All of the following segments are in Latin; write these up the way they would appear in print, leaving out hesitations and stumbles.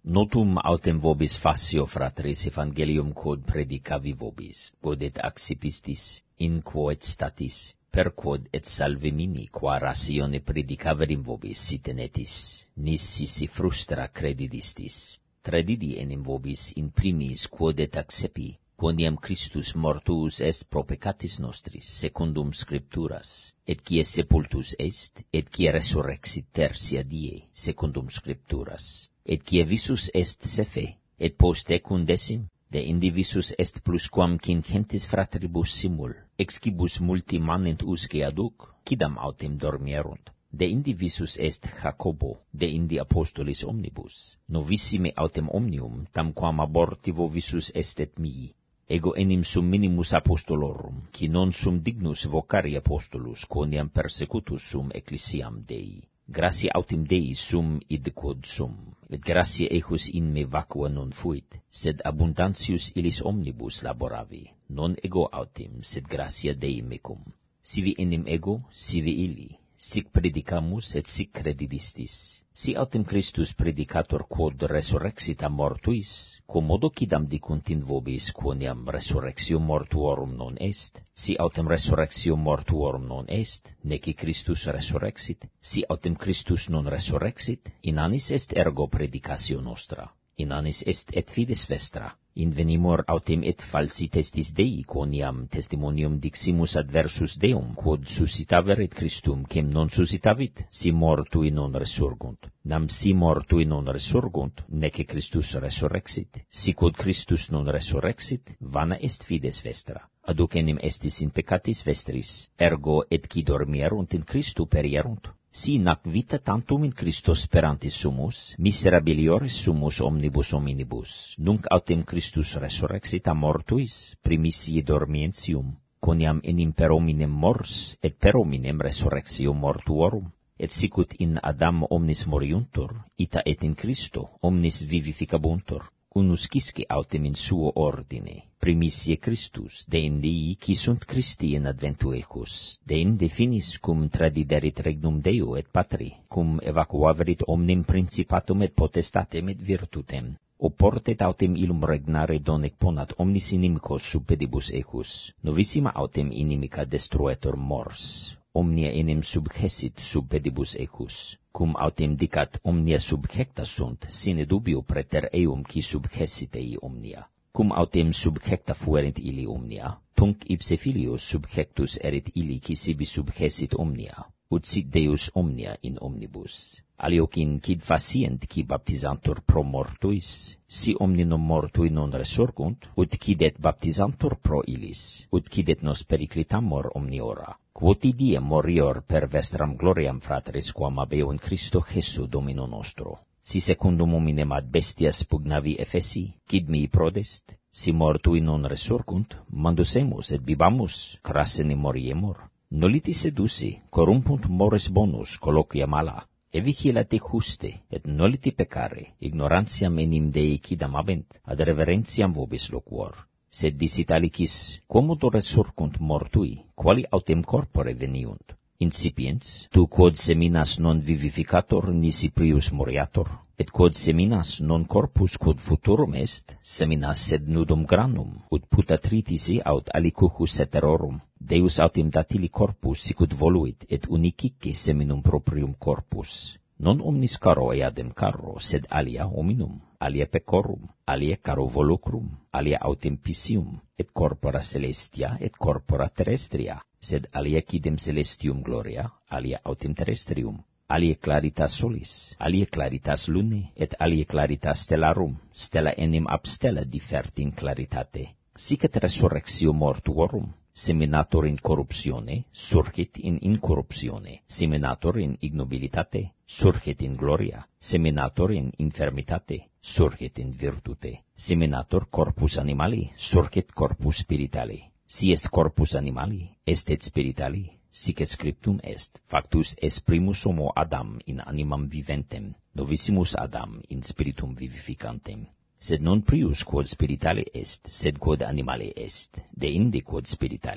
Notum autem vobis facio, fratres, evangelium quod predicavi vobis, quod et accipistis, in quo et statis, per quod et salvemini, qua ratione predicaverim vobis sitenetis, nisi si frustra credidistis. Tradidi enim vobis in primis quod et accepi, quoniam Christus mortuus est pro peccatis nostris, secundum scripturas, et quie sepultus est, et quie resurrexit tertia die, secundum scripturas, et quie visus est sefe, et post decundecim, de indi visus est plusquam quincentis fratribus simul, excibus multi manent usque aduc, quidam autem dormierunt. De indi visus est Jacobo, de indi apostolis omnibus, novissime autem omnium, tamquam abortivo visus est et mii. Ego enim sum minimus apostolorum, qui non sum dignus vocari apostolus, quoniam persecutus sum ecclesiam Dei. Gratia autem Dei sum id quod sum, et gratia ejus in me vacua non fuit, sed abundantius illis omnibus laboravi, non ego autem, sed gratia Dei mecum. Sivi enim ego, sivi illi, sic predicamus et sic credidistis. Si autem Christus predicator quod resurrexit a mortuis, commodo quidam dicunt in vobis quoniam resurrectio mortuorum non est, si autem resurrectio mortuorum non est, neci Christus resurrexit, si autem Christus non resurrexit, inanis est ergo predicatio nostra, inanis est et fides vestra. Invenimur autem et falsi testis Dei, quoniam testimonium diximus adversus Deum, quod suscitaverit Christum, quem non suscitavit, si mortui non resurgunt. Nam si mortui non resurgunt, nece Christus resurrexit. Si quod Christus non resurrexit, vana est fides vestra. Aduc enim estis in peccatis vestris, ergo et qui dormierunt in Christu perierunt. Si nac vita tantum in Christo sperantis sumus, miserabiliores sumus omnibus hominibus, nunc autem Christus resurrexit a mortuis, primitie dormientium, quoniam enim per hominem mors, et per hominem resurrectio mortuorum. Et sicut in Adam omnis moriuntur, ita et in Christo omnis vivificabuntur, unus quisque autem in suo ordine, primitie Christus, de indi qui sunt Christi in adventu ejus, de inde finis cum tradiderit regnum Deo et Patri, cum evacuaverit omnem principatum et potestatem et virtutem, oportet autem illum regnare donec ponat omnis inimicos sub pedibus ejus, novissima autem inimica destruetur mors, omnia enim subgessit sub pedibus ejus, cum autem dicat omnia subjecta sunt, sine dubio preter eum qui subgessit ei omnia. Cum autem subjecta fuerint illi omnia, tunc ipse filius subjectus erit illi qui sibi subgessit omnia, ut sit Deus omnia in omnibus. Aliocin quid facient qui baptizantur pro mortuis, si omninum mortui non resurgunt, ut quid et baptizantur pro illis, ut quid et nos periclitamur omniora. Quotidie morior per vestram gloriam fratres quam abeun Christo Jesu Domino nostro. Si secundum hominem ad bestias pugnavi effessi, quid mihi prodest? Si mortui non resurgunt, mandusemus et bibamus, crassene moriemur. Noliti seduci, corrumpunt mores bonus, colloquia mala, e vigilate juste, et noliti peccare, ignorantiam enim Dei quidam habent, ad reverentiam vobis loquor. Sed dicit alicis, quomodo resurgunt mortui, quali autem corpore veniunt? Incipiens, tu quod seminas non vivificator nisi prius moriator, et quod seminas non corpus quod futurum est, seminas sed nudum granum, ut putatritici aut alicucus heterorum. Deus autem datili corpus sicut voluit, et unicique seminum proprium corpus. Non omnis caro eadem caro, sed alia hominum, alia pecorum, alia caro volucrum, alia autem piscium, et corpora celestia, et corpora terrestria, sed alia quidem celestium gloria, alia autem terrestrium, alia claritas solis, alia claritas lune, et alia claritas stellarum, stella enim ab stella differt in claritate. Sic et resurrectio mortuorum, seminator in corruptione, surgit in incorruptione, seminator in ignobilitate, surgit in gloria, seminator in infirmitate, surgit in virtute, seminator corpus animali, surgit corpus spirituali. Si est corpus animali, est et spirituali, sic et scriptum est, factus est primus homo Adam in animam viventem, novissimus Adam in spiritum vivificantem. Sed non prius quod spirituale est, sed quod animale est, de inde quod spirituale.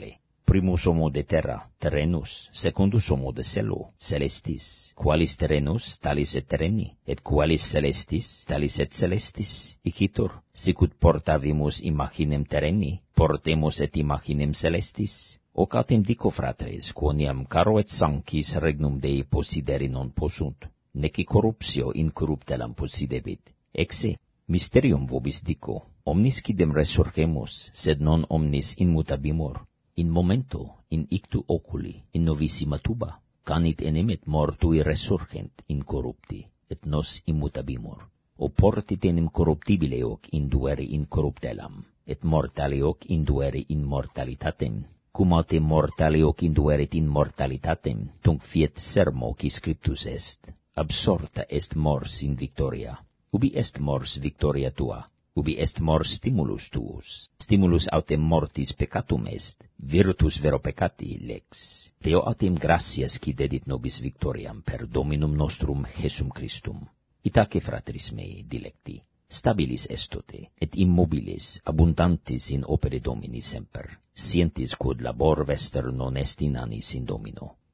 primus homo de terra, terrenus, secundus homo de celo, celestis, qualis terrenus, talis et terreni, et qualis celestis, talis et celestis, icitur, sicut portavimus imaginem terreni, portemus et imaginem celestis. Hoc autem dico, fratres, quoniam caro et sanctis regnum Dei possidere non possunt, neci corruptio incorruptelam possidebit. Exe, mysterium vobis dico, omnis quidem resurgemus, sed non omnis inmutabimur. In momento, in ictu oculi, in novissima tuba, canit enemet mortui resurgent incorrupti, et nos immutabimur. Oportit enim corruptibile hoc induere incorruptelam, et mortale hoc induere immortalitatem. Cum aute mortale hoc indueret immortalitatem, tunc fiet sermo qui scriptus est. Absorta est mors in victoria. Ubi est mors victoria tua? Ubi est mors stimulus tuus? Stimulus autem mortis peccatum est, virtus vero peccati lex. Deo autem gratias qui dedit nobis victoriam per Dominum nostrum Jesum Christum. Itaque, fratris mei, dilecti, stabilis estote, et immobilis, abundantis in opere Domini semper, scientis quod labor vester non est inanis in Domino.